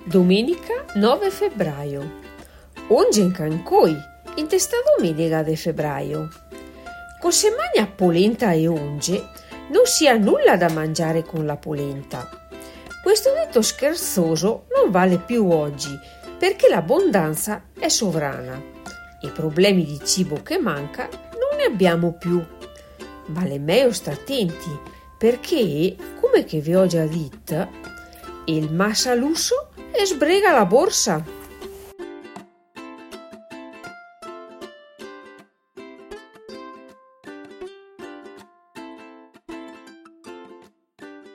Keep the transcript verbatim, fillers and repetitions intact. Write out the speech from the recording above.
Domenica nove febbraio. Oggi in Cancoi, in testa domenica di febbraio. Con se mangia polenta e onge, non si ha nulla da mangiare con la polenta. Questo detto scherzoso non vale più oggi, perché l'abbondanza è sovrana. I problemi di cibo che manca non ne abbiamo più. Vale meglio stare attenti, perché, come che vi ho già detto, il massa lusso e sbrega la borsa.